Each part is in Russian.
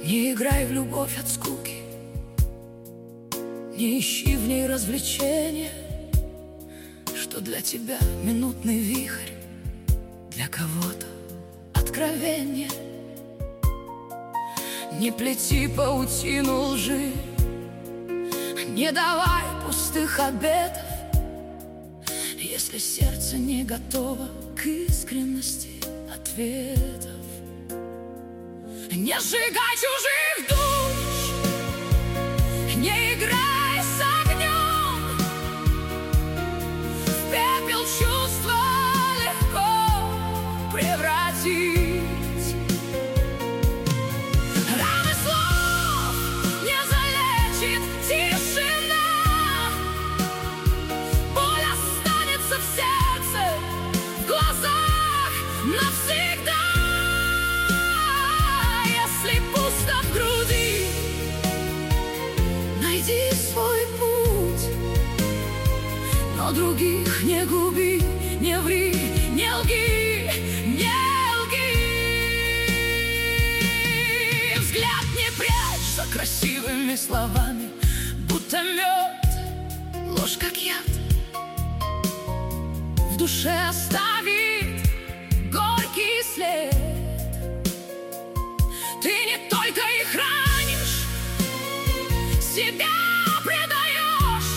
Не играй в любовь от скуки, не ищи в ней развлечения, что для тебя минутный вихрь, для кого-то откровение. Не плети паутину лжи, не давай пустых обетов, если сердце не готово к искренности ответов. Не сжигай чужих душ, не играй с огнем, в пепел чувства легко превратить. Раны слов не залечит тишина, боль останется в сердце, в глазах навсегда. Если пусто в груди, найди свой путь, но других не губи, не ври, не лги, не лги. Взгляд не прячь за красивыми словами, будто мед, ложь как яд, в душе оставит горький след. Ты не только их ранишь, себя предаешь.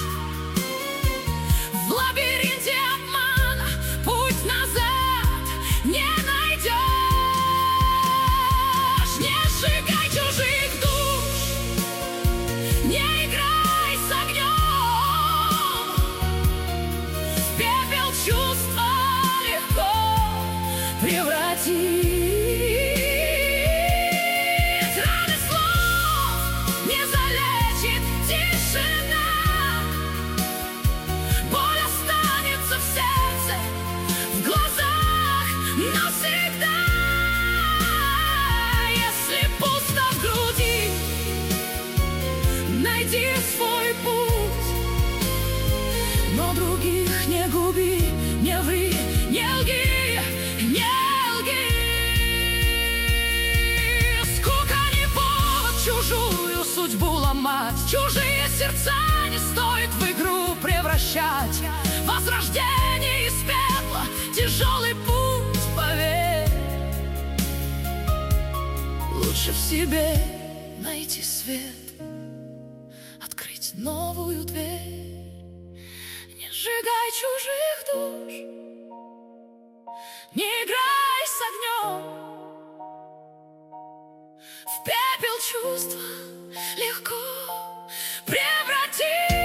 В лабиринте обмана путь назад не найдешь. Не сжигай чужих душ, не играй с огнем, в пепел чувства легко превратить. Навсегда, если пусто в груди, найди свой путь, но других не губи, не ври, не лги, не лги. Скука не повод чужую судьбу ломать, чужие сердца не стоит в игру превращать. Возрождение из пепла, тяжелый путь, поверь, лучше в себе найти свет, открыть новую дверь. Не сжигай чужих душ, не играй с огнем, в пепел чувства легко превратить.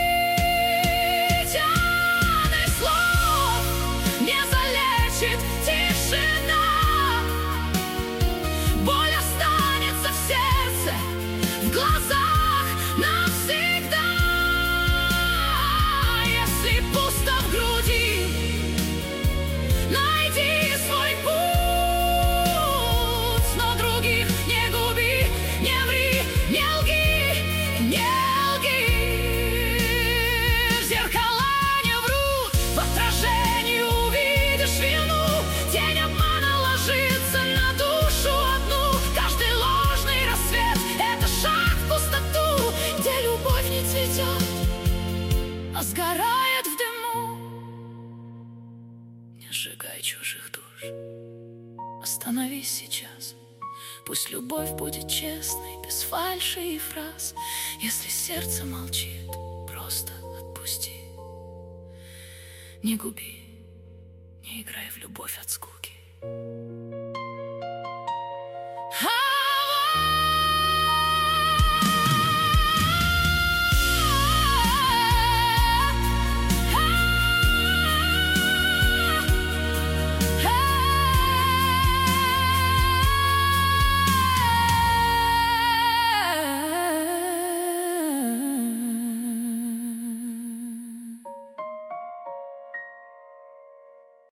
В глазах навсегда, если пусто в груди, найди свой путь, но других не губи, не ври, не лги, не лги. Зеркала не врут, в отражении увидишь вину, тень обмана ложится на душу одну. Каждый ложный рассвет — это шаг в пустоту, где любовь не цветет, а сгорает в дыму. Не сжигай чужих душ, остановись сейчас. Пусть любовь будет честной, без фальши и фраз. Если сердце молчит, просто отпусти. Не губи, не играй в любовь от скуки.